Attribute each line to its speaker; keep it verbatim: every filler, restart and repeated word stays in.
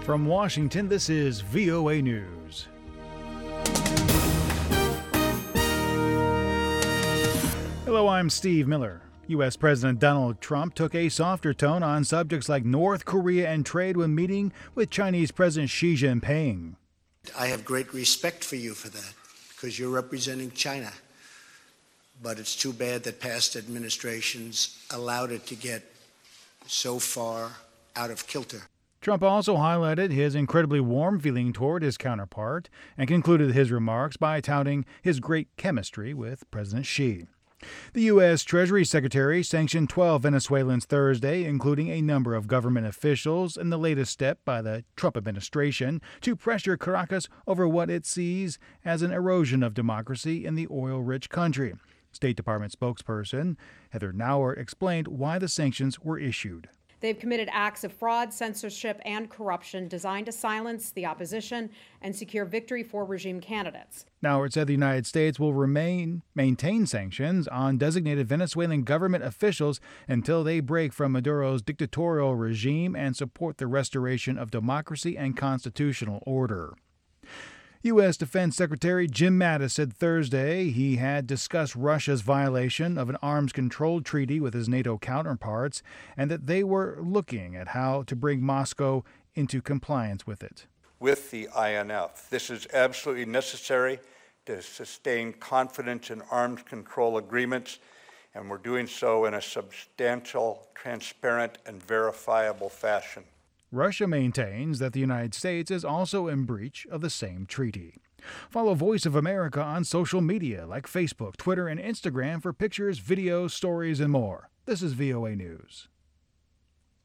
Speaker 1: From Washington, this is V O A News. Hello, I'm Steve Miller. U S. President Donald Trump took a softer tone on subjects like North Korea and trade when meeting with Chinese President Xi Jinping.
Speaker 2: I have great respect for you for that, because you're representing China. But it's too bad that past administrations allowed it to get so far out of kilter.
Speaker 1: Trump also highlighted his incredibly warm feeling toward his counterpart and concluded his remarks by touting his great chemistry with President Xi. The U S. Treasury Secretary sanctioned twelve Venezuelans Thursday, including a number of government officials, in the latest step by the Trump administration to pressure Caracas over what it sees as an erosion of democracy in the oil-rich country. State Department spokesperson Heather Nauert explained why the sanctions were issued.
Speaker 3: They've committed acts of fraud, censorship, and corruption designed to silence the opposition and secure victory for regime candidates.
Speaker 1: Nauert said the United States will remain maintain sanctions on designated Venezuelan government officials until they break from Maduro's dictatorial regime and support the restoration of democracy and constitutional order. U S. Defense Secretary Jim Mattis said Thursday he had discussed Russia's violation of an arms control treaty with his NATO counterparts and that they were looking at how to bring Moscow into compliance with it.
Speaker 4: With the I N F, this is absolutely necessary to sustain confidence in arms control agreements, and we're doing so in a substantial, transparent, and verifiable fashion.
Speaker 1: Russia maintains that the United States is also in breach of the same treaty. Follow Voice of America on social media like Facebook, Twitter, and Instagram for pictures, videos, stories, and more. This is V O A News.